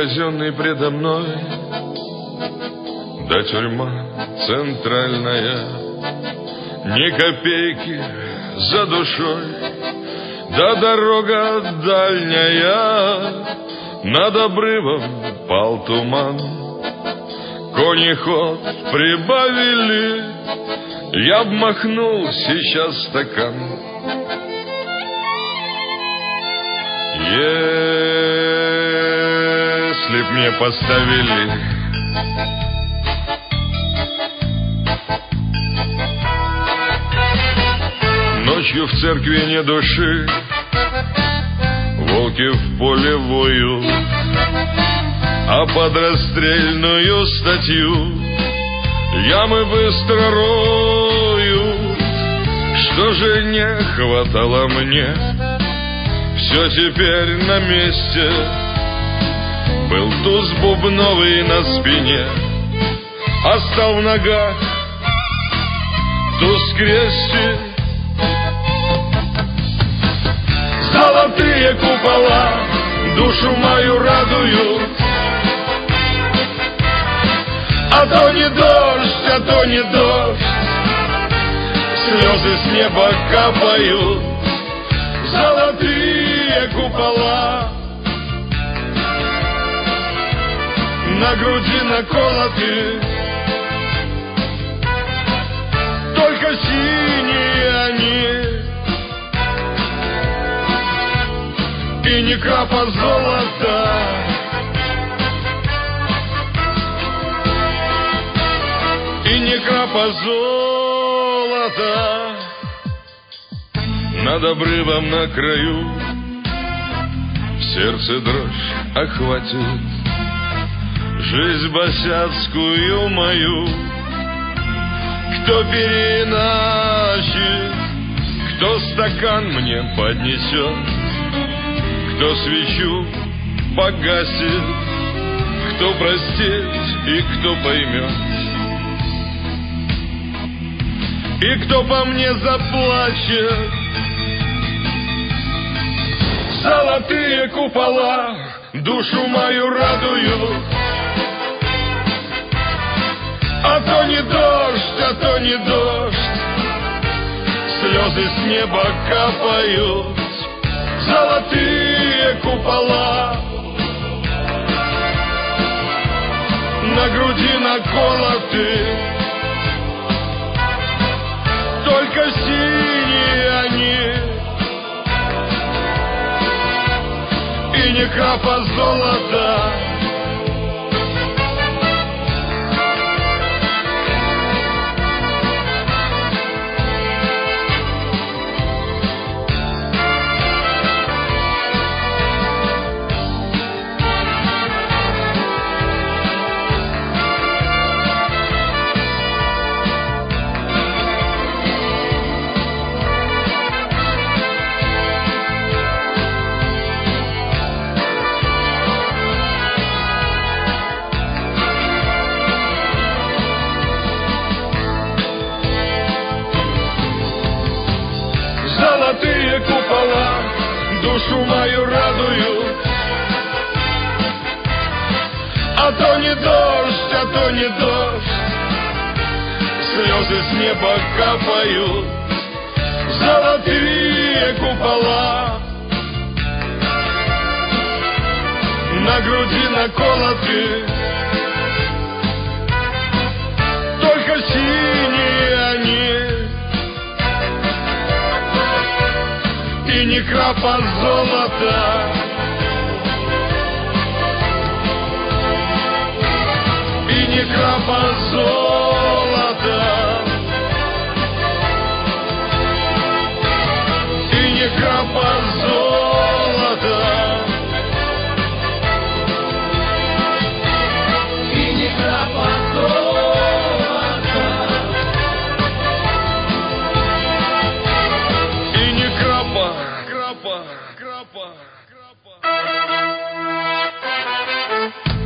казенный предо мной, да тюрьма центральная, ни копейки за душой, да дорога дальняя, над обрывом пал туман, кони ход прибавили, я б махнул сейчас стакан. Если б мне поставили ночью в церкви не души, волки в поле воют, а под расстрельную статью ямы быстро роют. Что же не хватало мне, все теперь на месте. Был туз бубновый на спине, а стал в ногах туз крести. Золотые купола душу мою радуют, а то не дождь, а то не дождь, слезы с неба капают. Золотые купола на груди наколоты, только синие они, и ни капа золота. И ни капа золота. Над обрывом на краю в сердце дрожь охватит жизнь босяцкую мою. Кто переиначит, кто стакан мне поднесет, кто свечу погасит, кто простит и кто поймет, и кто по мне заплачет. Золотые купола душу мою радуют, а то не дождь, а то не дождь, слезы с неба капают. Золотые купола на груди наколоты, только синие они, и ни капа золота. Золотые купола душу мою радуют, а то не дождь, а то не дождь, слезы с неба капают. Золотые купола на груди наколоты, только синие они, и ни капа золота. И ни капа золота. И ни капа золота. И ни капа золота. И ни крапа, крапа, крапа, крапа.